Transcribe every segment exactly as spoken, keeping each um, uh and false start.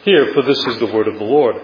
Hear, for this is the word of the Lord.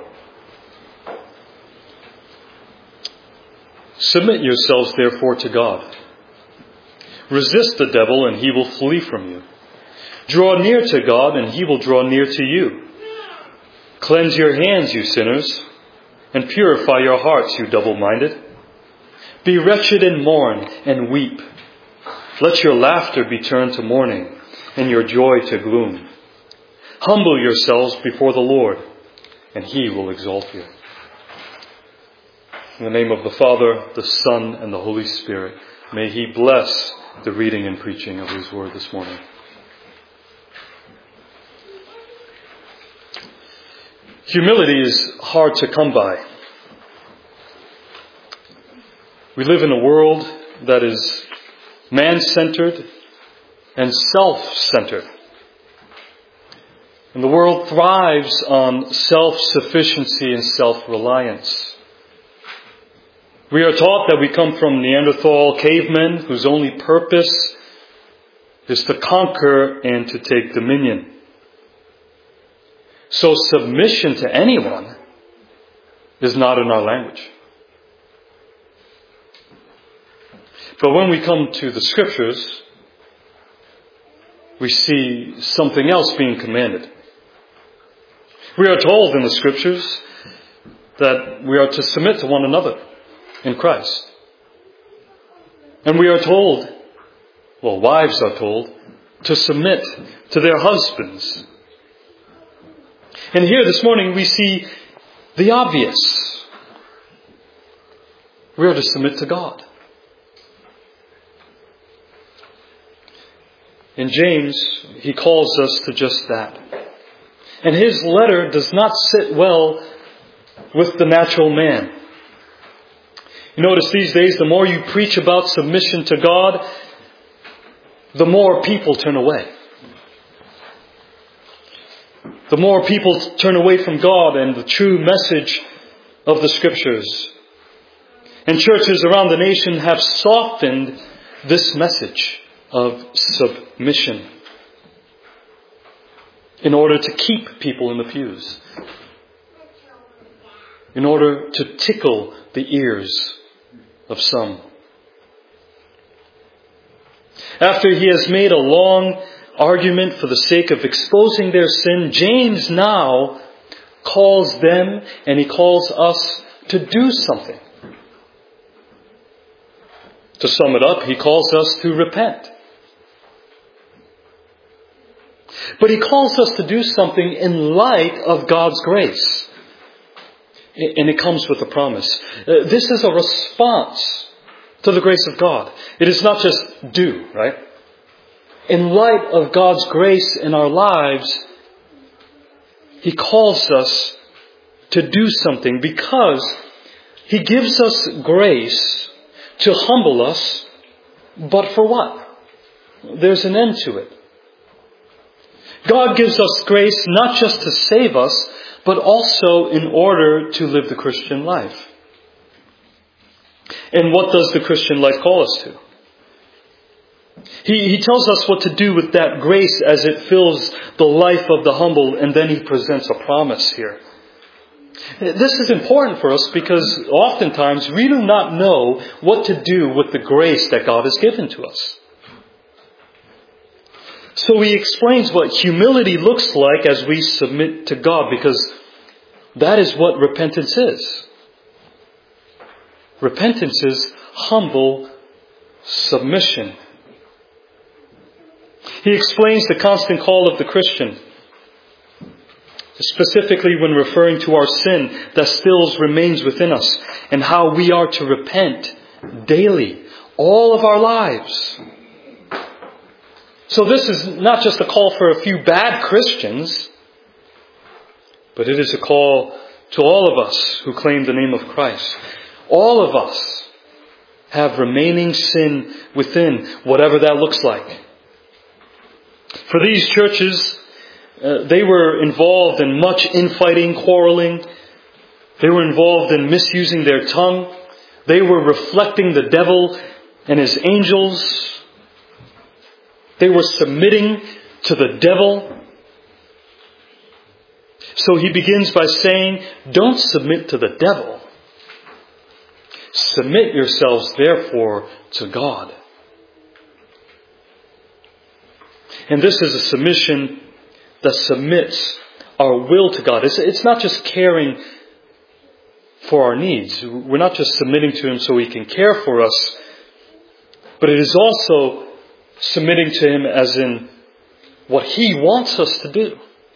Submit yourselves therefore to God. Resist the devil, and he will flee from you. Draw near to God, and he will draw near to you. Cleanse your hands, you sinners, and purify your hearts, you double-minded. Be wretched and mourn and weep. Let your laughter be turned to mourning, and your joy to gloom. Humble yourselves before the Lord, and He will exalt you. In the name of the Father, the Son, and the Holy Spirit, may He bless the reading and preaching of His Word this morning. Humility is hard to come by. We live in a world that is man-centered and self-centered. And the world thrives on self-sufficiency and self-reliance. We are taught that we come from Neanderthal cavemen whose only purpose is to conquer and to take dominion. So submission to anyone is not in our language. But when we come to the Scriptures, we see something else being commanded. We are told in the Scriptures that we are to submit to one another in Christ. And we are told, well, wives are told, to submit to their husbands. And here this morning we see the obvious. We are to submit to God. In James, he calls us to just that. And his letter does not sit well with the natural man. You notice these days, the more you preach about submission to God, the more people turn away. The more people turn away from God and the true message of the Scriptures. And churches around the nation have softened this message of submission in order to keep people in the pews, in order to tickle the ears of some. After he has made a long argument for the sake of exposing their sin, James now calls them and he calls us to do something. To sum it up, he calls us to repent. But he calls us to do something in light of God's grace. And it comes with a promise. Uh, this is a response to the grace of God. It is not just do, right? In light of God's grace in our lives, He calls us to do something because He gives us grace to humble us. But for what? There's an end to it. God gives us grace not just to save us, but also in order to live the Christian life. And what does the Christian life call us to? He, he tells us what to do with that grace as it fills the life of the humble, and then He presents a promise here. This is important for us because oftentimes we do not know what to do with the grace that God has given to us. So he explains what humility looks like as we submit to God, because that is what repentance is. Repentance is humble submission. He explains the constant call of the Christian, specifically when referring to our sin that still remains within us, and how we are to repent daily, all of our lives. So this is not just a call for a few bad Christians, but it is a call to all of us who claim the name of Christ. All of us have remaining sin within, whatever that looks like. For these churches, uh, they were involved in much infighting, quarreling. They were involved in misusing their tongue. They were reflecting the devil and his angels. They were submitting to the devil. So he begins by saying, don't submit to the devil. Submit yourselves, therefore, to God. And this is a submission that submits our will to God. It's, it's not just caring for our needs. We're not just submitting to Him so He can care for us, but it is also submitting to Him as in what He wants us to do.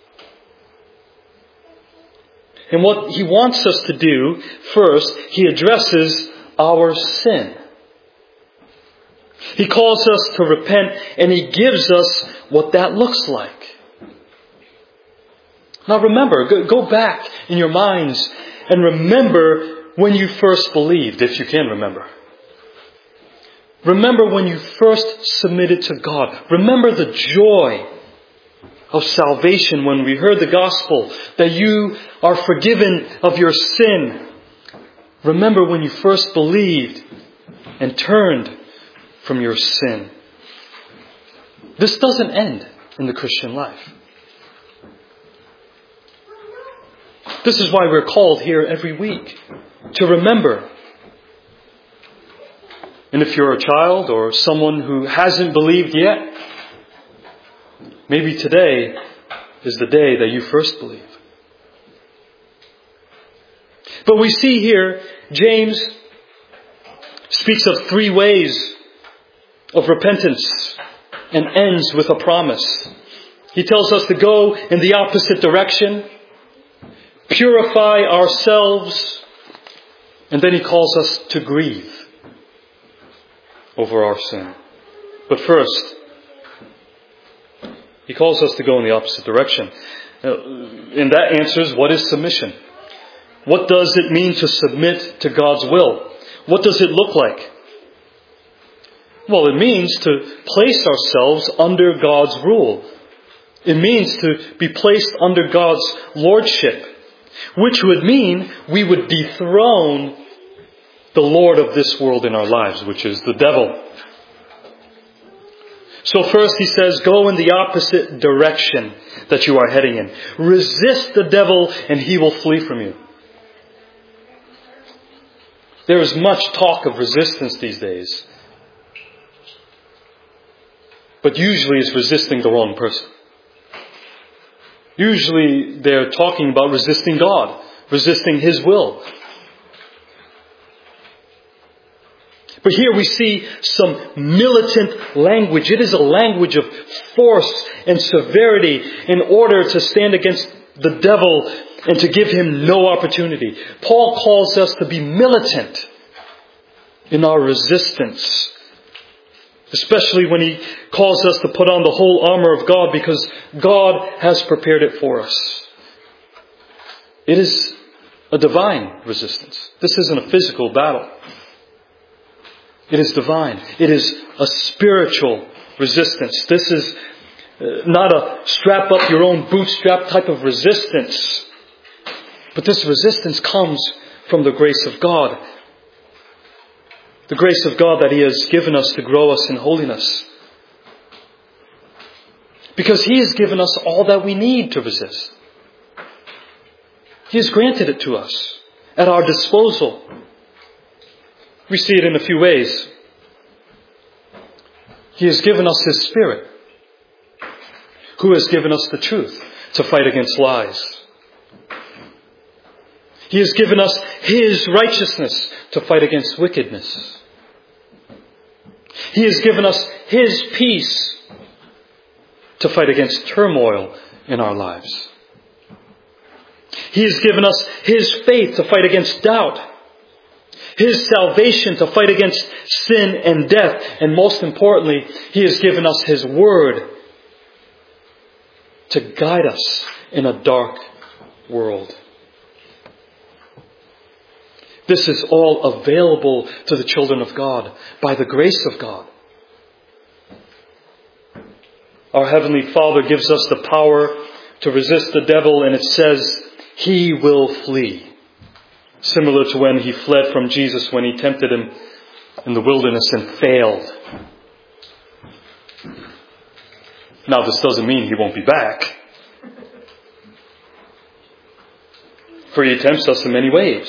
And what He wants us to do, first, He addresses our sin. He calls us to repent, and He gives us what that looks like. Now remember, go, go back in your minds and remember when you first believed, if you can remember. Remember when you first submitted to God. Remember the joy of salvation when we heard the gospel, that you are forgiven of your sin. Remember when you first believed and turned from your sin. This doesn't end in the Christian life. This is why we're called here every week, to remember. And if you're a child or someone who hasn't believed yet, maybe today is the day that you first believe. But we see here, James speaks of three ways of repentance and ends with a promise. He tells us to go in the opposite direction, purify ourselves, and then he calls us to grieve over our sin. But first, he calls us to go in the opposite direction. And that answers, what is submission? What does it mean to submit to God's will? What does it look like? Well, it means to place ourselves under God's rule. It means to be placed under God's lordship, which would mean we would dethrone the Lord of this world in our lives, which is the devil. So first he says, go in the opposite direction that you are heading in. Resist the devil and he will flee from you. There is much talk of resistance these days. But usually it's resisting the wrong person. Usually they're talking about resisting God, resisting His will. But here we see some militant language. It is a language of force and severity in order to stand against the devil and to give him no opportunity. Paul calls us to be militant in our resistance, especially when he calls us to put on the whole armor of God, because God has prepared it for us. It is a divine resistance. This isn't a physical battle. It is divine. It is a spiritual resistance. This is not a strap up your own bootstrap type of resistance. But this resistance comes from the grace of God. The grace of God that He has given us to grow us in holiness. Because He has given us all that we need to resist. He has granted it to us at our disposal. We see it in a few ways. He has given us His Spirit, who has given us the truth to fight against lies. He has given us His righteousness to fight against wickedness. He has given us His peace to fight against turmoil in our lives. He has given us His faith to fight against doubt. His salvation to fight against sin and death. And most importantly, He has given us His Word to guide us in a dark world. This is all available to the children of God by the grace of God. Our Heavenly Father gives us the power to resist the devil, and it says, He will flee. Similar to when He fled from Jesus when He tempted Him in the wilderness and failed. Now, this doesn't mean He won't be back. For he tempts us in many ways.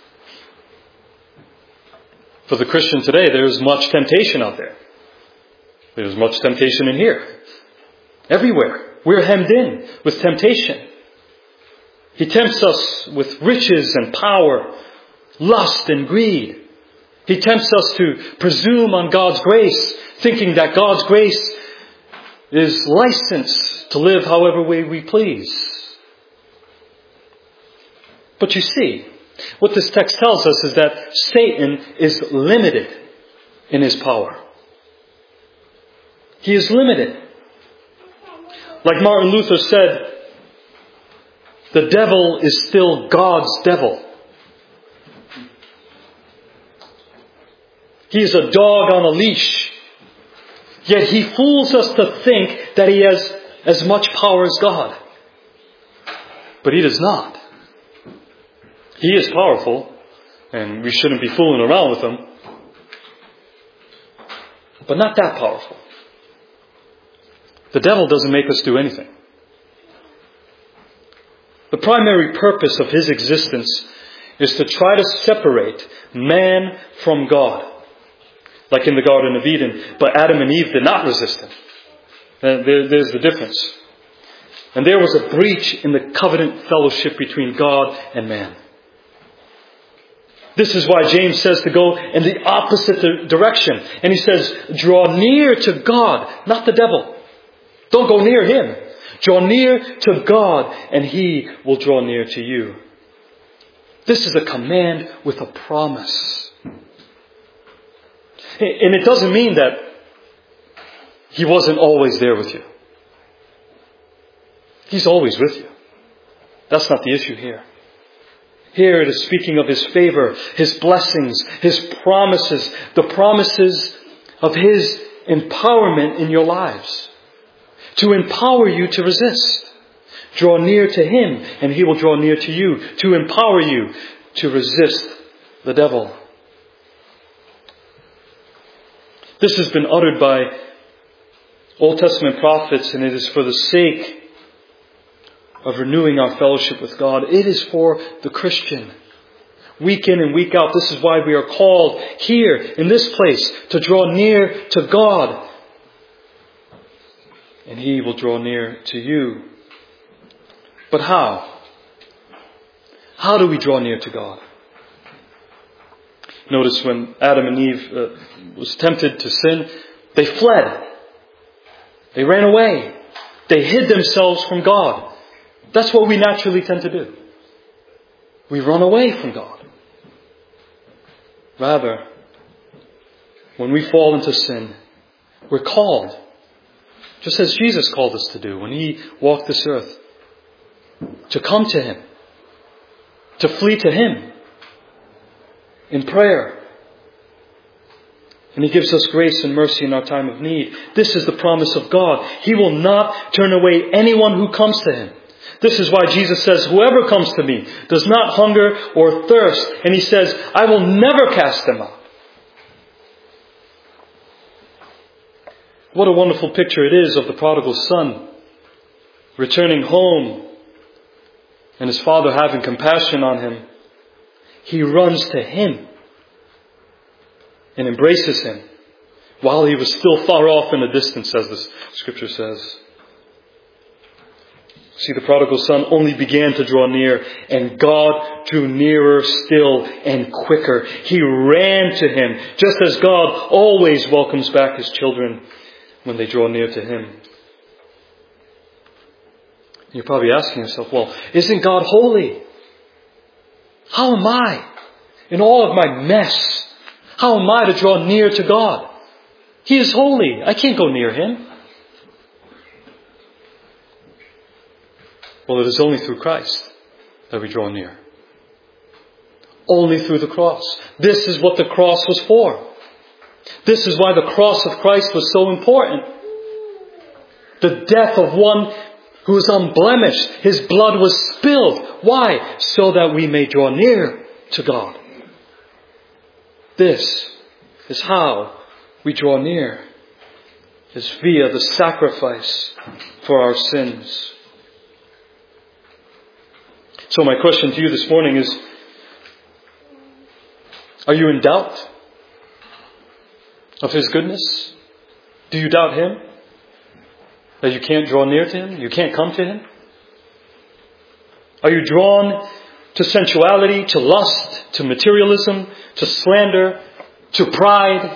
For the Christian today, there's much temptation out there. There's much temptation in here. Everywhere. We're hemmed in with temptation. He tempts us with riches and power, lust and greed. He tempts us to presume on God's grace, thinking that God's grace is licensed to live however way we please. But you see, what this text tells us is that Satan is limited in his power. He is limited. Like Martin Luther said, the devil is still God's devil. He is a dog on a leash. Yet he fools us to think that he has as much power as God. But he does not. He is powerful, and we shouldn't be fooling around with him. But not that powerful. The devil doesn't make us do anything. The primary purpose of his existence is to try to separate man from God. Like in the Garden of Eden. But Adam and Eve did not resist him. Uh, there, there's the difference. And there was a breach in the covenant fellowship between God and man. This is why James says to go in the opposite direction. And he says, draw near to God, not the devil. Don't go near him. Draw near to God and he will draw near to you. This is a command with a promise. And it doesn't mean that he wasn't always there with you. He's always with you. That's not the issue here. Here it is speaking of his favor, his blessings, his promises, the promises of his empowerment in your lives. To empower you to resist. Draw near to him and he will draw near to you. To empower you to resist the devil. This has been uttered by Old Testament prophets, and it is for the sake of renewing our fellowship with God. It is for the Christian. Week in and week out, this is why we are called here in this place to draw near to God. And he will draw near to you. But how? How do we draw near to God? Notice when Adam and Eve uh, was tempted to sin, they fled. They ran away. They hid themselves from God. That's what we naturally tend to do. We run away from God. Rather, when we fall into sin, we're called, just as Jesus called us to do when he walked this earth, to come to him, to flee to him in prayer. And he gives us grace and mercy in our time of need. This is the promise of God. He will not turn away anyone who comes to him. This is why Jesus says, whoever comes to me does not hunger or thirst. And he says, I will never cast them out. What a wonderful picture it is of the prodigal son returning home and his father having compassion on him. He runs to him and embraces him while he was still far off in the distance, as the scripture says. See, the prodigal son only began to draw near, and God drew nearer still and quicker. He ran to him, just as God always welcomes back his children when they draw near to him. You're probably asking yourself, well, isn't God holy? How am I, in all of my mess, how am I to draw near to God? He is holy. I can't go near him. Well, it is only through Christ that we draw near. Only through the cross. This is what the cross was for. This is why the cross of Christ was so important. The death of one who was unblemished. His blood was spilled. Why? So that we may draw near to God. This is how we draw near. Is via the sacrifice for our sins. So my question to you this morning is, are you in doubt of His goodness? Do you doubt Him? That you can't draw near to Him? You can't come to Him? Are you drawn to sensuality, to lust, to materialism, to slander, to pride?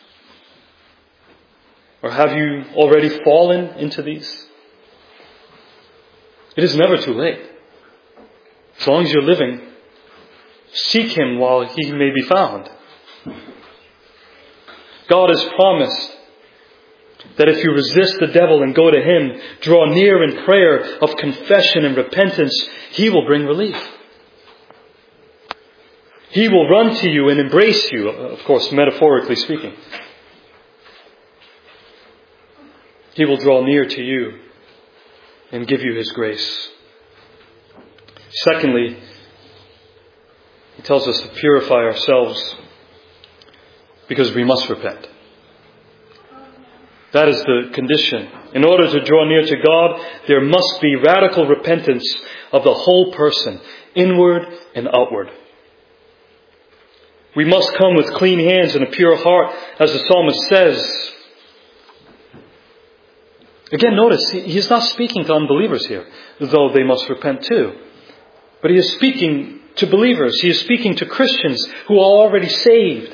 Or have you already fallen into these? It is never too late. As long as you're living, seek Him while He may be found. God has promised that if you resist the devil and go to Him, draw near in prayer of confession and repentance, He will bring relief. He will run to you and embrace you, of course, metaphorically speaking. He will draw near to you and give you His grace. Secondly, He tells us to purify ourselves because we must repent. That is the condition. In order to draw near to God, there must be radical repentance of the whole person, inward and outward. We must come with clean hands and a pure heart, as the psalmist says. Again, notice, he is not speaking to unbelievers here, though they must repent too. But he is speaking to believers. He is speaking to Christians who are already saved.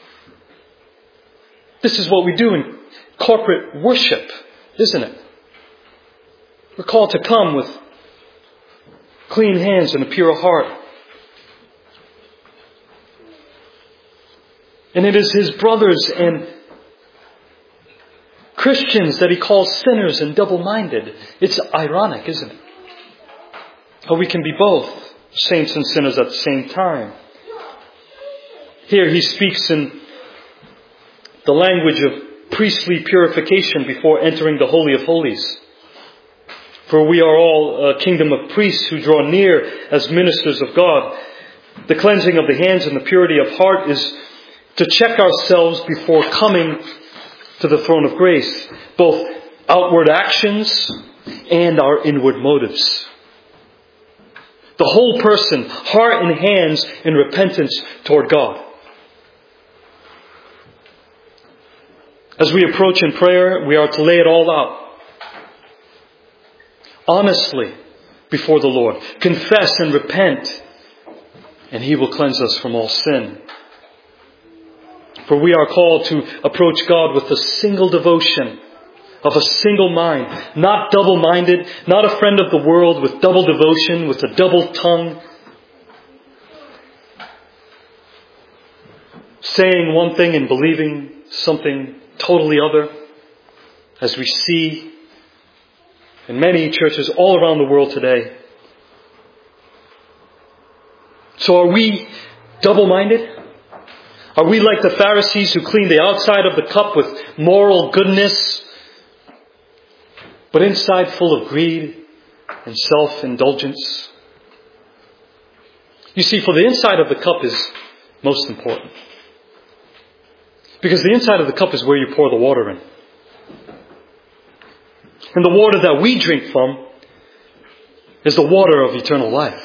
This is what we do in corporate worship, isn't it? We're called to come with clean hands and a pure heart. And it is His brothers and Christians that He calls sinners and double-minded. It's ironic, isn't it? How we can be both saints and sinners at the same time. Here He speaks in the language of priestly purification before entering the Holy of Holies. For we are all a kingdom of priests who draw near as ministers of God. The cleansing of the hands and the purity of heart is to check ourselves before coming to the throne of grace, both outward actions and our inward motives. The whole person, heart and hands in repentance toward God. As we approach in prayer, we are to lay it all out honestly before the Lord. Confess and repent, and He will cleanse us from all sin. For we are called to approach God with a single devotion, of a single mind, not double-minded, not a friend of the world with double devotion, with a double tongue, saying one thing and believing something totally other, as we see in many churches all around the world today. So are we double-minded? Are we like the Pharisees who clean the outside of the cup with moral goodness, but inside full of greed and self-indulgence? You see, for the inside of the cup is most important. Because the inside of the cup is where you pour the water in. And the water that we drink from is the water of eternal life.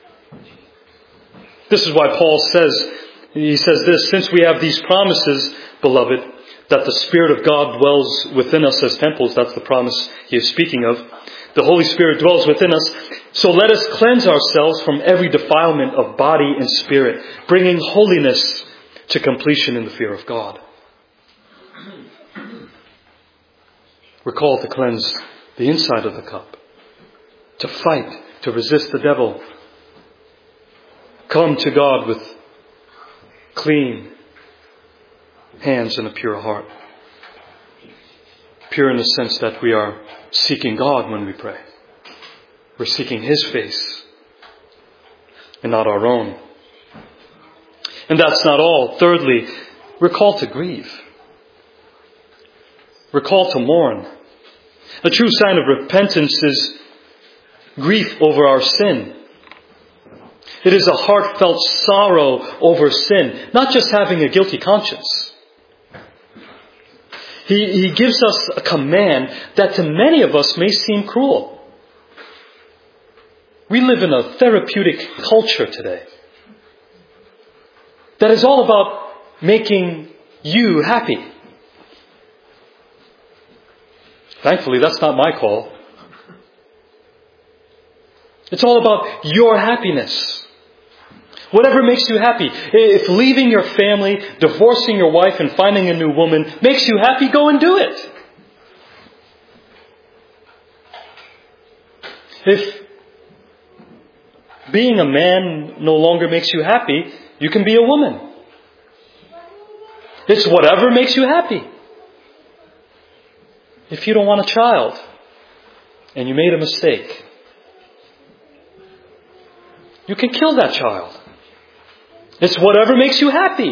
This is why Paul says, he says this, since we have these promises, beloved, that the Spirit of God dwells within us as temples, that's the promise he is speaking of. The Holy Spirit dwells within us. So let us cleanse ourselves from every defilement of body and spirit, bringing holiness to completion in the fear of God. We're called to cleanse the inside of the cup, to fight, to resist the devil. Come to God with clean hands and a pure heart. Pure in the sense that we are seeking God when we pray. We're seeking His face and not our own. And that's not all. Thirdly, we're called to grieve. We're called to mourn. A true sign of repentance is grief over our sin. It is a heartfelt sorrow over sin, not just having a guilty conscience. He, he gives us a command that to many of us may seem cruel. We live in a therapeutic culture today that is all about making you happy. Thankfully, that's not my call. It's all about your happiness. Whatever makes you happy. If leaving your family, divorcing your wife, and finding a new woman makes you happy, go and do it. If being a man no longer makes you happy, you can be a woman. It's whatever makes you happy. If you don't want a child and you made a mistake, you can kill that child. It's whatever makes you happy.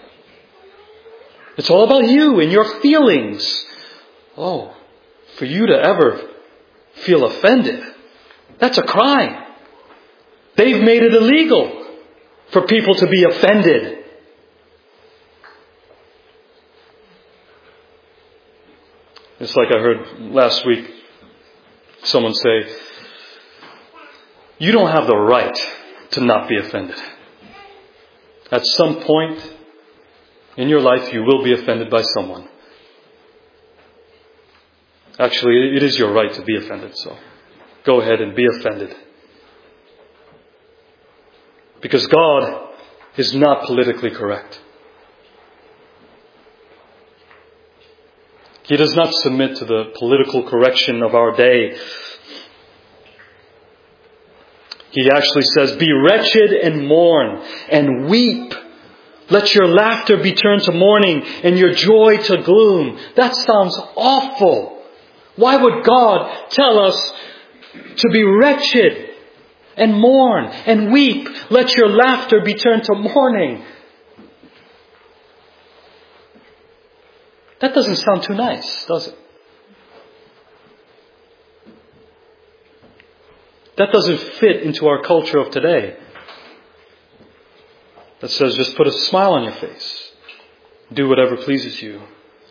It's all about you and your feelings. Oh, for you to ever feel offended, that's a crime. They've made it illegal for people to be offended. It's like I heard last week someone say, you don't have the right to not be offended. At some point in your life, you will be offended by someone. Actually, it is your right to be offended, so go ahead and be offended. Because God is not politically correct. He does not submit to the political correction of our day. He actually says, be wretched and mourn and weep. Let your laughter be turned to mourning and your joy to gloom. That sounds awful. Why would God tell us to be wretched and mourn and weep? Let your laughter be turned to mourning. That doesn't sound too nice, does it? That doesn't fit into our culture of today. That says just put a smile on your face. Do whatever pleases you.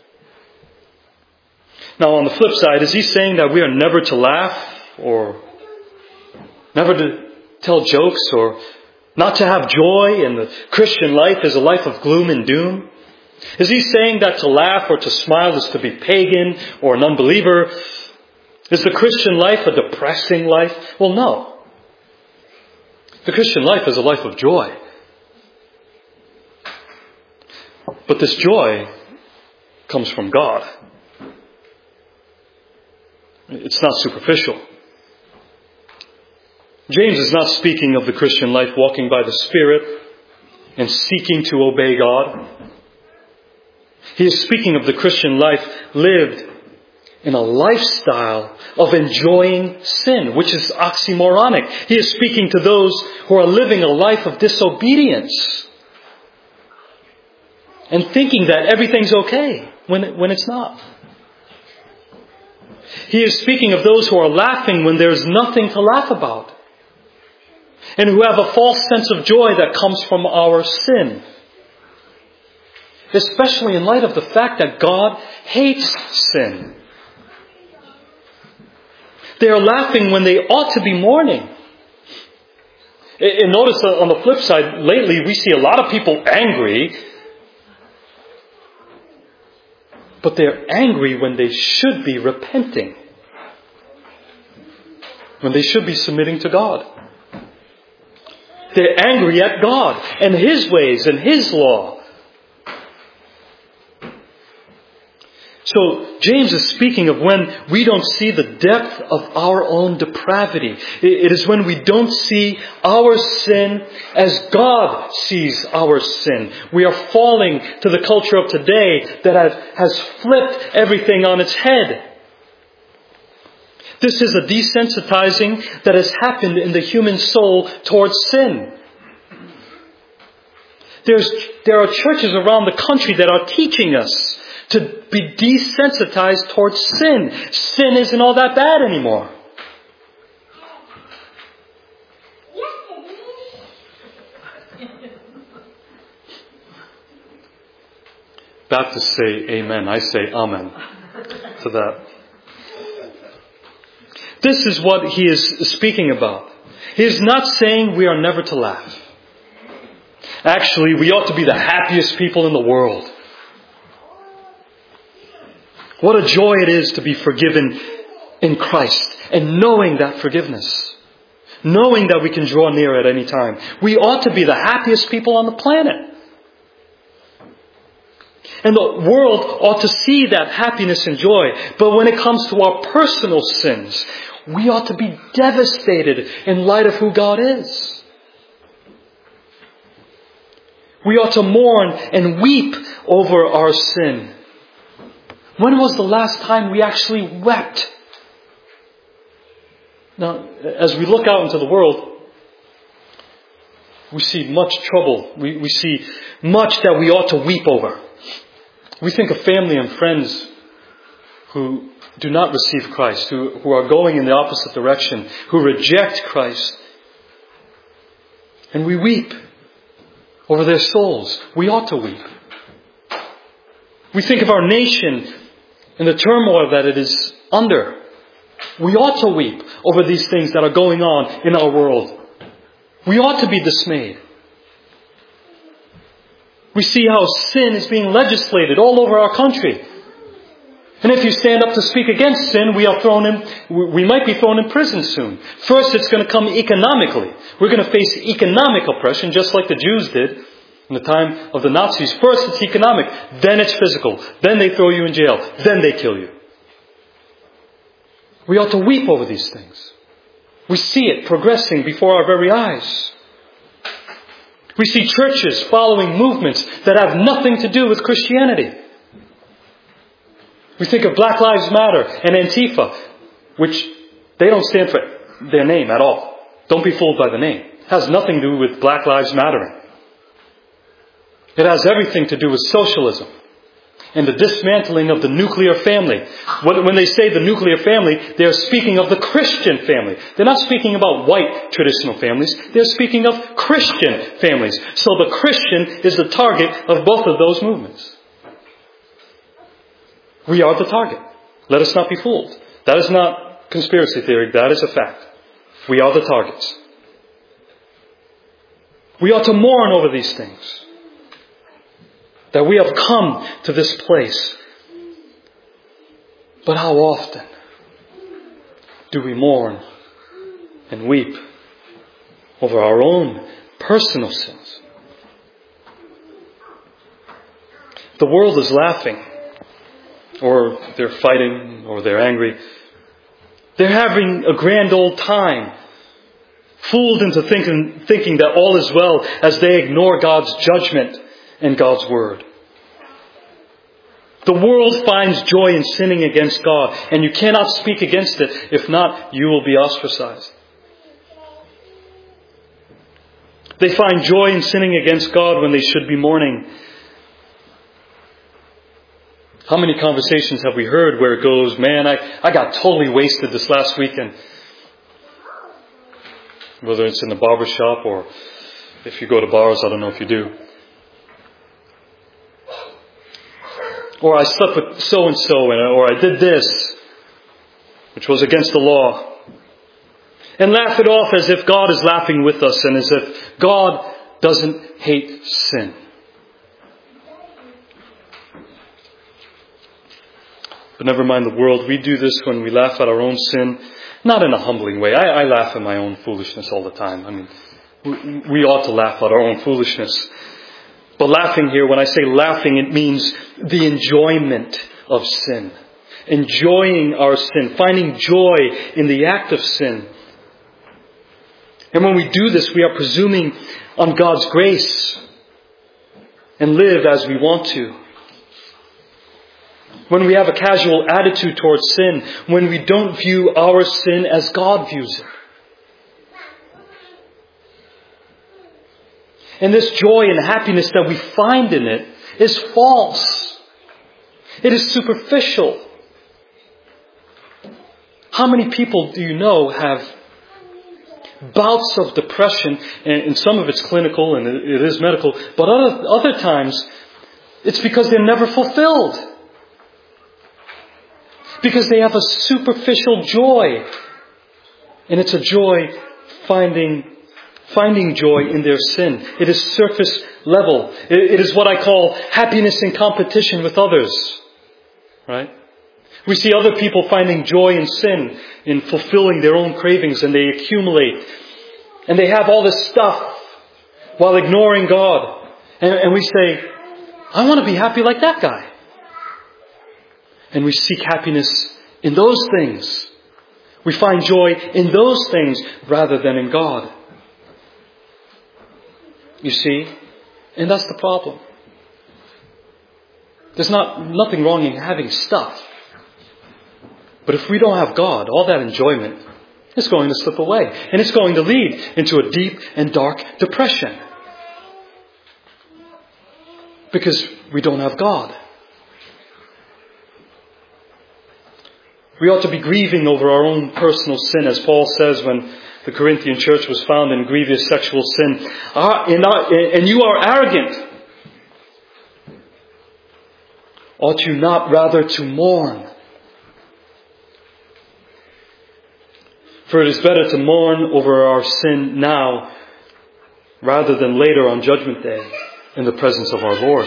Now on the flip side, is he saying that we are never to laugh or never to tell jokes or not to have joy and the Christian life is a life of gloom and doom? Is he saying that to laugh or to smile is to be pagan or an unbeliever? Is the Christian life a depressing life? Well, no. The Christian life is a life of joy. But this joy comes from God. It's not superficial. James is not speaking of the Christian life walking by the Spirit and seeking to obey God. He is speaking of the Christian life lived in a lifestyle of enjoying sin, which is oxymoronic. He is speaking to those who are living a life of disobedience and thinking that everything's okay when it, when it's not. He is speaking of those who are laughing when there's nothing to laugh about, and who have a false sense of joy that comes from our sin. Especially in light of the fact that God hates sin. They are laughing when they ought to be mourning. And notice on the flip side, lately we see a lot of people angry. But they're angry when they should be repenting. When they should be submitting to God. They're angry at God and His ways and His law. So James is speaking of when we don't see the depth of our own depravity. It is when we don't see our sin as God sees our sin. We are falling to the culture of today that has flipped everything on its head. This is a desensitizing that has happened in the human soul towards sin. There's, there are churches around the country that are teaching us to be desensitized towards sin. Sin isn't all that bad anymore. Baptists say amen. I say amen to that. This is what he is speaking about. He is not saying we are never to laugh. Actually, we ought to be the happiest people in the world. What a joy it is to be forgiven in Christ and knowing that forgiveness. Knowing that we can draw near at any time. We ought to be the happiest people on the planet. And the world ought to see that happiness and joy. But when it comes to our personal sins, we ought to be devastated in light of who God is. We ought to mourn and weep over our sin. When was the last time we actually wept? Now, as we look out into the world, we see much trouble. We, we see much that we ought to weep over. We think of family and friends who do not receive Christ, who, who are going in the opposite direction, who reject Christ. And we weep over their souls. We ought to weep. We think of our nation and the turmoil that it is under. We ought to weep over these things that are going on in our world. We ought to be dismayed. We see how sin is being legislated all over our country. And if you stand up to speak against sin, we are thrown in, we might be thrown in prison soon. First, it's going to come economically. We're going to face economic oppression, just like the Jews did in the time of the Nazis. First, it's economic. Then it's physical. Then they throw you in jail. Then they kill you. We ought to weep over these things. We see it progressing before our very eyes. We see churches following movements that have nothing to do with Christianity. We think of Black Lives Matter and Antifa, which they don't stand for their name at all. Don't be fooled by the name. It has nothing to do with Black Lives Mattering. It has everything to do with socialism and the dismantling of the nuclear family. When they say the nuclear family, they are speaking of the Christian family. They're not speaking about white traditional families. They're speaking of Christian families. So the Christian is the target of both of those movements. We are the target. Let us not be fooled. That is not conspiracy theory. That is a fact. We are the targets. We ought to mourn over these things. That we have come to this place. But how often do we mourn and weep over our own personal sins? The world is laughing, or they're fighting, or they're angry. They're having a grand old time, fooled into thinking, thinking that all is well as they ignore God's judgment and God's word. The world finds joy in sinning against God, and you cannot speak against it. If not, you will be ostracized. They find joy in sinning against God when they should be mourning. How many conversations have we heard where it goes, man, I, I got totally wasted this last weekend. Whether it's in the barber shop or if you go to bars, I don't know if you do. Or I slept with so-and-so, or I did this, which was against the law. And laugh it off as if God is laughing with us and as if God doesn't hate sin. But never mind the world. We do this when we laugh at our own sin, not in a humbling way. I, I laugh at my own foolishness all the time. I mean, we, we ought to laugh at our own foolishness. But laughing here, when I say laughing, it means the enjoyment of sin. Enjoying our sin. Finding joy in the act of sin. And when we do this, we are presuming on God's grace and live as we want to. When we have a casual attitude towards sin, when we don't view our sin as God views it. And this joy and happiness that we find in it is false. It is superficial. How many people do you know have bouts of depression, and some of it's clinical and it is medical, but other, other times it's because they're never fulfilled. Because they have a superficial joy. And it's a joy finding, finding joy in their sin. It is surface level. It, it is what I call happiness in competition with others. Right? We see other people finding joy in sin, in fulfilling their own cravings, and they accumulate. And they have all this stuff while ignoring God. And, and we say, I want to be happy like that guy. And we seek happiness in those things. We find joy in those things rather than in God. You see? And that's the problem. There's not nothing wrong in having stuff. But if we don't have God, all that enjoyment is going to slip away. And it's going to lead into a deep and dark depression. Because we don't have God. We ought to be grieving over our own personal sin, as Paul says when the Corinthian church was found in grievous sexual sin. And you are arrogant. Ought you not rather to mourn? For it is better to mourn over our sin now rather than later on Judgment Day in the presence of our Lord.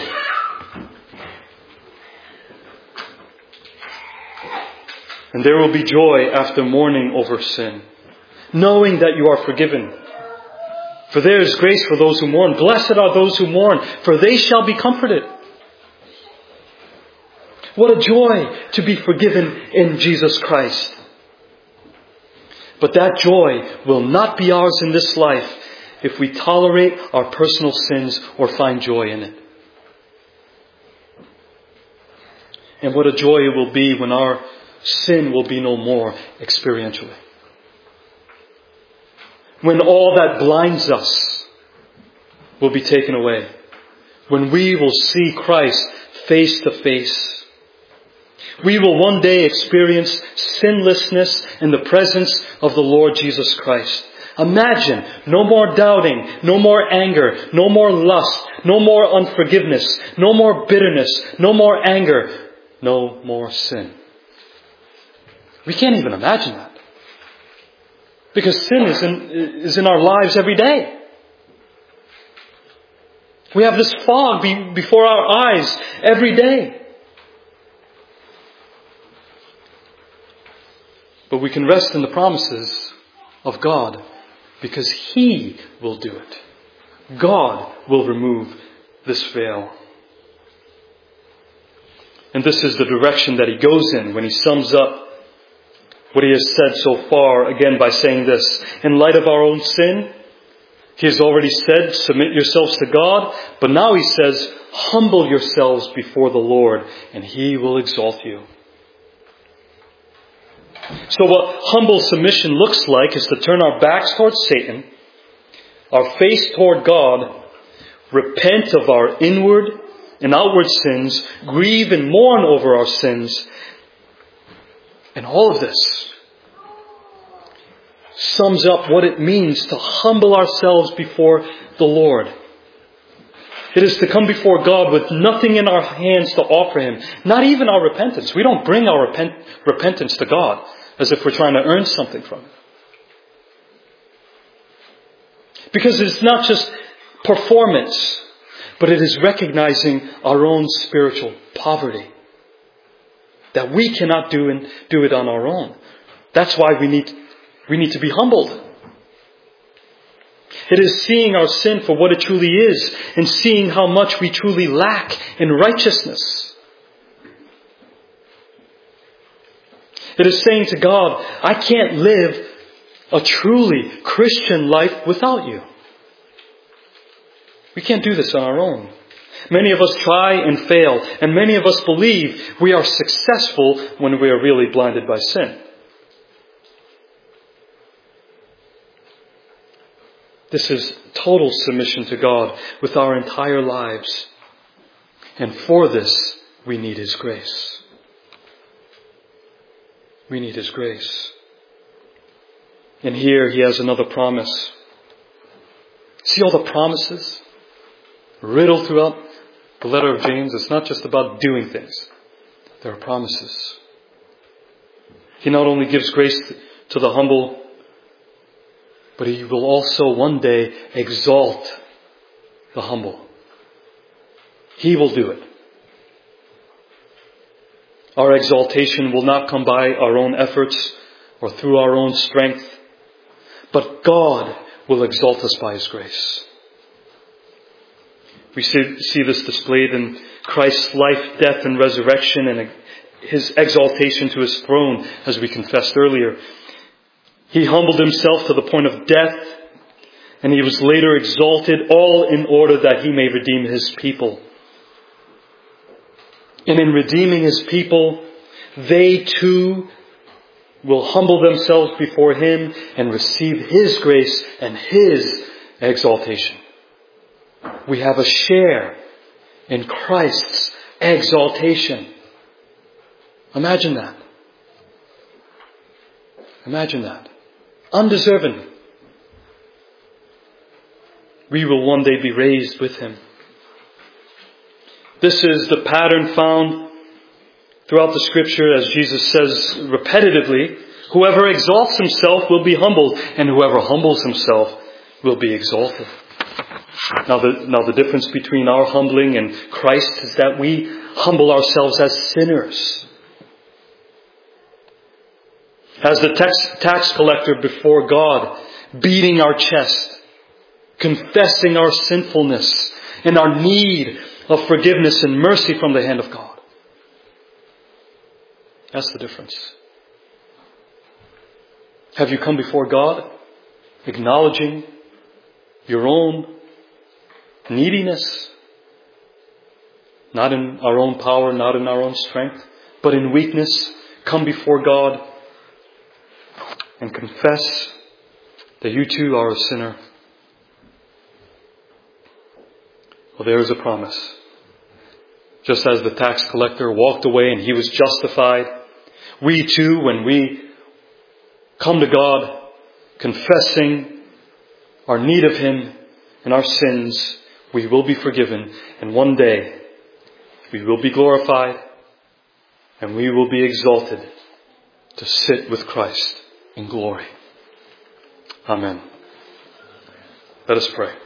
And there will be joy after mourning over sin, knowing that you are forgiven. For there is grace for those who mourn. Blessed are those who mourn, for they shall be comforted. What a joy to be forgiven in Jesus Christ. But that joy will not be ours in this life if we tolerate our personal sins or find joy in it. And what a joy it will be when our sin will be no more experientially. When all that blinds us will be taken away. When we will see Christ face to face. We will one day experience sinlessness in the presence of the Lord Jesus Christ. Imagine no more doubting, no more anger, no more lust, no more unforgiveness, no more bitterness, no more anger, no more sin. We can't even imagine that. Because sin is in, is in our lives every day. We have this fog be, before our eyes every day. But we can rest in the promises of God because He will do it. God will remove this veil. And this is the direction that he goes in when he sums up what he has said so far, again by saying this. In light of our own sin, he has already said, submit yourselves to God. But now he says, humble yourselves before the Lord and He will exalt you. So what humble submission looks like is to turn our backs towards Satan, our face toward God, repent of our inward and outward sins, grieve and mourn over our sins. And all of this sums up what it means to humble ourselves before the Lord. It is to come before God with nothing in our hands to offer Him. Not even our repentance. We don't bring our repent, repentance to God as if we're trying to earn something from Him. Because it's not just performance, but it is recognizing our own spiritual poverty. That we cannot do, and do it on our own. That's why we need, we need to be humbled. It is seeing our sin for what it truly is and seeing how much we truly lack in righteousness. It is saying to God, I can't live a truly Christian life without You. We can't do this on our own. Many of us try and fail, and many of us believe we are successful when we are really blinded by sin. This is total submission to God with our entire lives. And for this, we need His grace. We need His grace. And here He has another promise. See all the promises riddled throughout the letter of James? It's not just about doing things. There are promises. He not only gives grace to the humble, but He will also one day exalt the humble. He will do it. Our exaltation will not come by our own efforts or through our own strength, but God will exalt us by His grace. We see, see this displayed in Christ's life, death, and resurrection, and His exaltation to His throne, as we confessed earlier. He humbled Himself to the point of death, and He was later exalted, all in order that He may redeem His people. And in redeeming His people, they too will humble themselves before Him and receive His grace and His exaltation. We have a share in Christ's exaltation. Imagine that. Imagine that. Undeserving. We will one day be raised with Him. This is the pattern found throughout the Scripture, as Jesus says repetitively, whoever exalts himself will be humbled, and whoever humbles himself will be exalted. Now the, now the difference between our humbling and Christ is that we humble ourselves as sinners. As the tax, tax collector before God, beating our chest, confessing our sinfulness and our need of forgiveness and mercy from the hand of God. That's the difference. Have you come before God acknowledging your own neediness? Not in our own power, not in our own strength, but in weakness, come before God and confess that you too are a sinner. Well, there is a promise. Just as the tax collector walked away and he was justified, we too, when we come to God, confessing our need of Him and our sins, we will be forgiven. And one day, we will be glorified and we will be exalted to sit with Christ in glory. Amen. Let us pray.